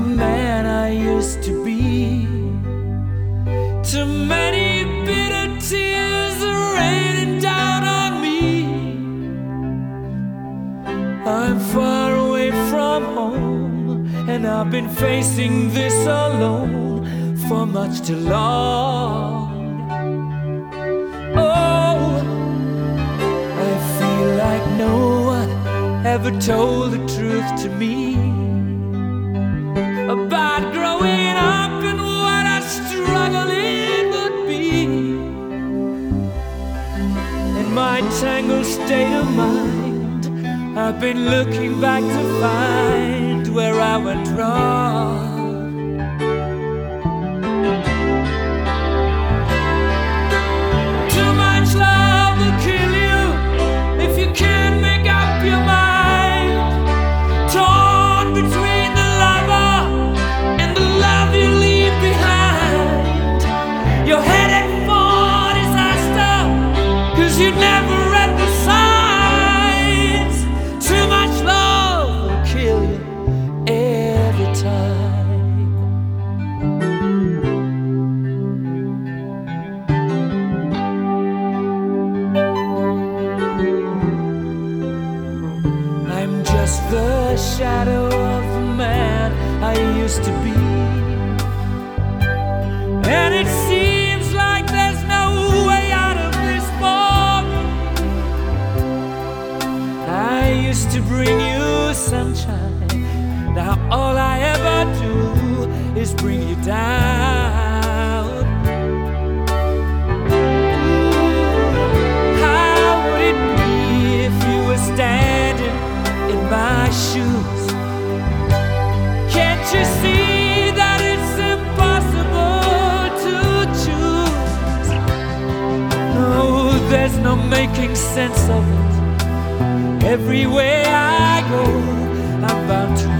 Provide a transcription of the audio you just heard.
man I used to be. Too many bitter tears are raining down on me. I'm far away from home, and I've been facing this alone for much too long. Oh, I feel like no one ever told the truth to me about growing up and what a struggle it would be. In my tangled state of mind, I've been looking back to find where I went wrong. Too much love will kill you if you can't make up your mind. Torn between the lover and the love you leave behind. You're headed for disaster, 'cause you never read the signs. Too much love will kill you every time. I'm just the shadow of the man I used to be, and it seems like there's no way out of this for me. I used to bring you sunshine, now all I ever do is bring you down. How would it be if you were standing in my shoes? Can't you see that it's impossible to choose? No, there's no making sense of it. Everywhere I go, I'm bound to